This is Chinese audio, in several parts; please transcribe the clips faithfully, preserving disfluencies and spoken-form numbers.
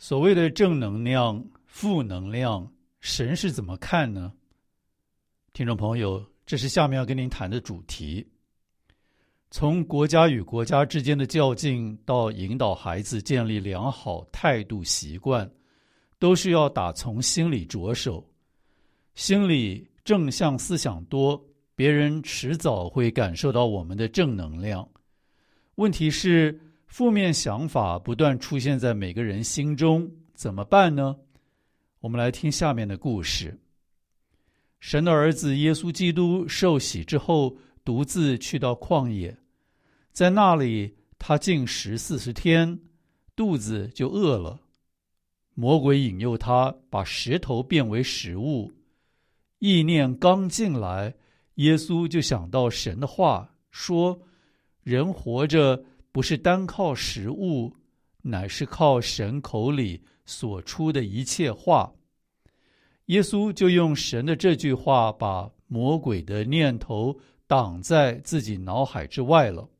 所谓的正能量、负能量，神是怎么看呢？听众朋友，这是下面要跟您谈的主题。从国家与国家之间的较劲，到引导孩子建立良好态度习惯，都是要打从心里着手。心里正向思想多，别人迟早会感受到我们的正能量。问题是，负面想法不断出现在每个人心中，怎么办呢？我们来听下面的故事。神的儿子耶稣基督受洗之后，独自去到旷野，在那里他禁食四十天，肚子就饿了。魔鬼引诱他，把石头变为食物。意念刚进来，耶稣就想到神的话，说：人活着不是单靠食物，乃是靠神口里所出的一切话。耶稣就用神的这句话把魔鬼的念头挡在自己脑海之外了。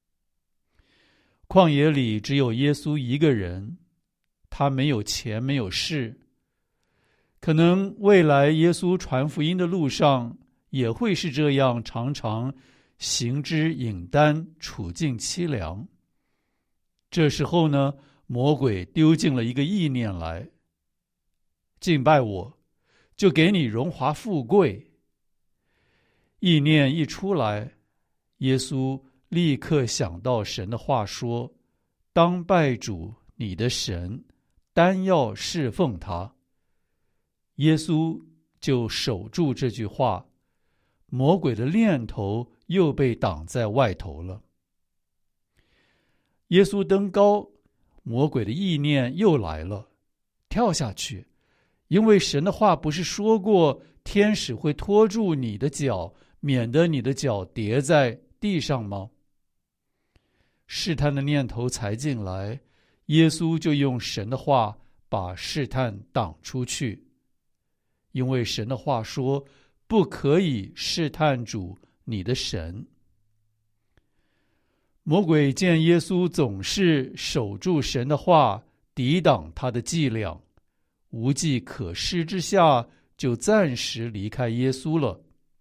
旷野里只有耶稣一个人，他没有钱，没有势。可能未来耶稣传福音的路上也会是这样，常常行之隐单，处境凄凉。这时候呢，魔鬼丢进了一个意念来：敬拜我，就给你荣华富贵。意念一出来，耶稣立刻想到神的话说：当拜主你的神，单要侍奉他。耶稣就守住这句话，魔鬼的念头又被挡在外头了。耶稣登高，魔鬼的意念又来了，跳下去，因为神的话不是说过，天使会拖住你的脚，免得你的脚跌在地上吗？试探的念头才进来，耶稣就用神的话把试探挡出去。因为神的话说，不可以试探主你的神。魔鬼见耶稣总是守住神的话，抵挡他的伎俩，无计可施之下，就暂时离开耶稣了。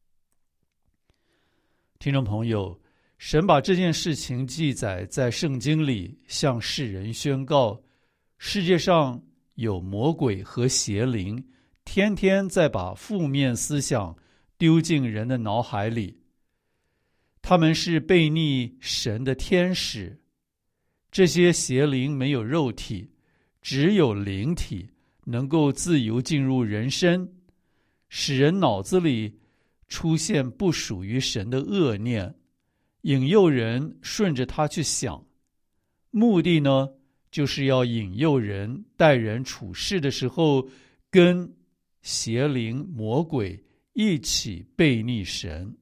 听众朋友，神把这件事情记载在圣经里，向世人宣告：世界上有魔鬼和邪灵，天天在把负面思想丢进人的脑海里。他们是悖逆神的天使。这些邪灵没有肉体，只有灵体，能够自由进入人身，使人脑子里出现不属于神的恶念，引诱人顺着他去想。目的呢，就是要引诱人待人处事的时候，跟邪灵魔鬼一起悖逆神。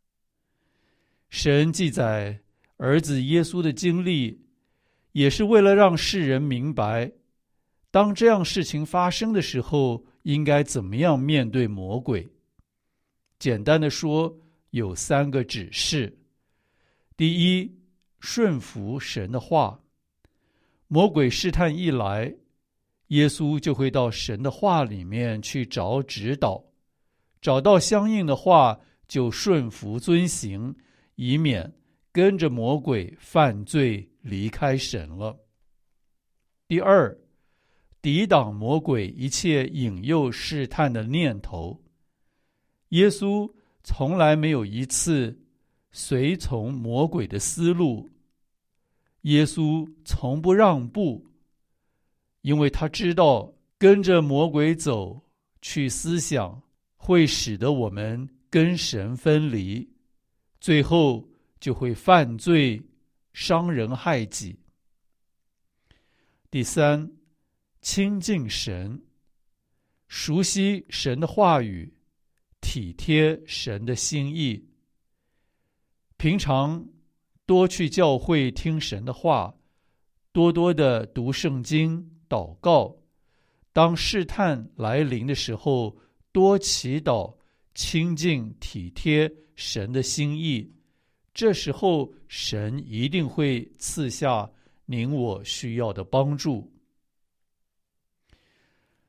神记载儿子耶稣的经历，也是为了让世人明白，当这样事情发生的时候，应该怎么样面对魔鬼。简单的说，有三个指示。第一，顺服神的话。魔鬼试探一来，耶稣就会到神的话里面去找指导，找到相应的话就顺服遵行，以免跟着魔鬼犯罪离开神了。第二，抵挡魔鬼一切引诱试探的念头。耶稣从来没有一次随从魔鬼的思路，耶稣从不让步，因为他知道跟着魔鬼走去思想，会使得我们跟神分离，最后就会犯罪，伤人害己。第三，亲近神，熟悉神的话语，体贴神的心意。平常多去教会听神的话，多多的读圣经、祷告。当试探来临的时候，多祈祷，亲近体贴神的心意。这时候神一定会赐下您我需要的帮助。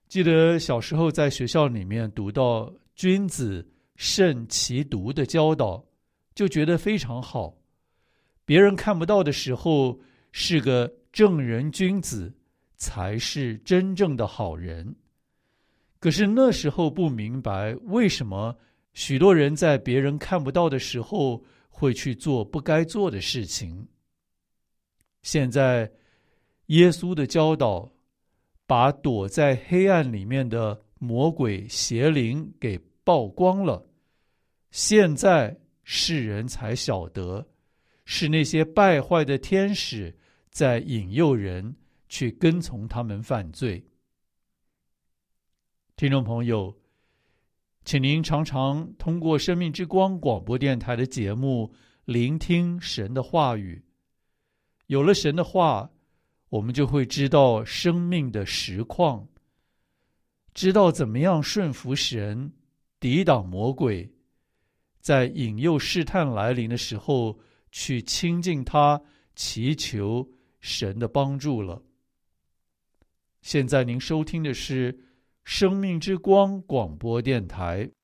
记得小时候在学校里面读到君子慎其独的教导，就觉得非常好。别人看不到的时候，是个正人君子，才是真正的好人。可是那时候不明白，为什么许多人在别人看不到的时候会去做不该做的事情。现在耶稣的教导把躲在黑暗里面的魔鬼邪灵给曝光了，现在世人才晓得，是那些败坏的天使在引诱人去跟从他们犯罪。听众朋友，请您常常通过生命之光广播电台的节目聆听神的话语。有了神的话，我们就会知道生命的实况，知道怎么样顺服神，抵挡魔鬼，在引诱试探来临的时候去亲近他，祈求神的帮助了。现在您收听的是生命之光广播电台。